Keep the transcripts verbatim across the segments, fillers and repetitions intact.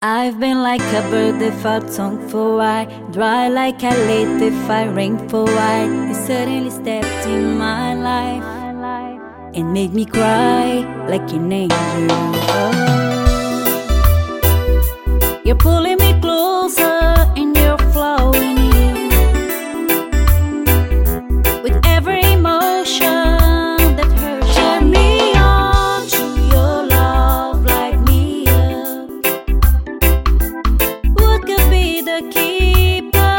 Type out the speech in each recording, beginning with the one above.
I've been like a bird without song for a while, dry like a late if I rain for a while. You suddenly stepped in my life and made me cry like an angel. Oh. You're pulling me closer and you're flowing in with every emotion that hurts. Turn me on to your love, light me up. What could be the keeper?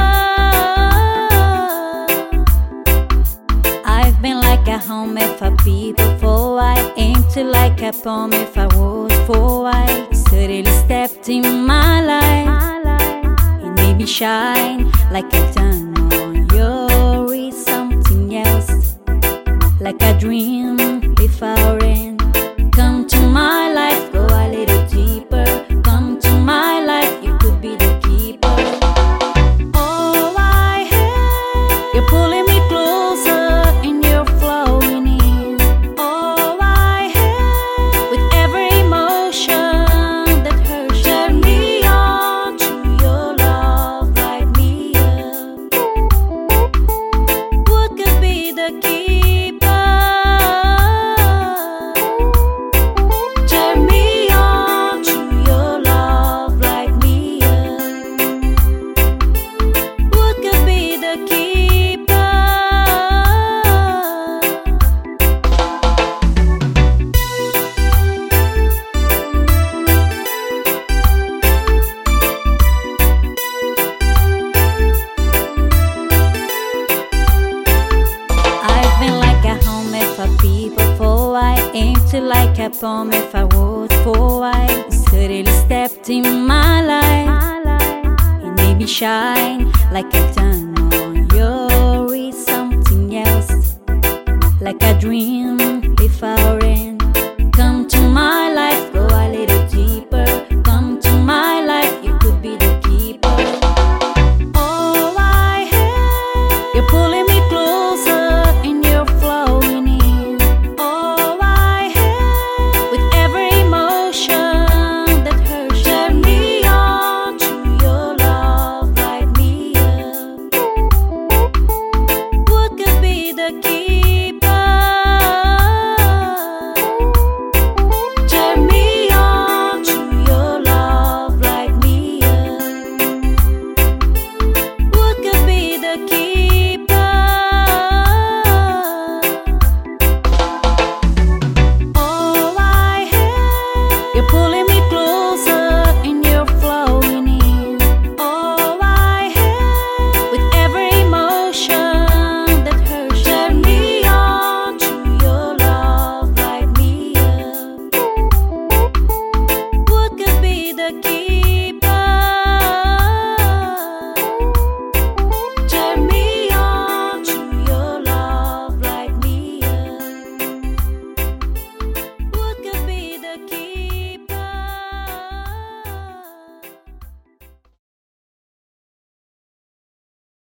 I've been like a home for people for a while, empty like a poem if I was for a while. Suddenly stepped in my life and made me shine like a diamond. You're something else, like a dream without end. Come to my life, go a little deeper. Come to my life, you could be the keeper. Oh, I have, you're pulling me closer and you're flowing in. Oh, I have, with every emotion that hurts. Turn me on to your love, light me up. What could be the keeper? Turn me on to your love, light me up. What could be the keeper? I've been like a home for people for a while, empty like a poem if I was for a while. Suddenly stepped in my life and made me shine like a diamond. You're something else, like a dream without end.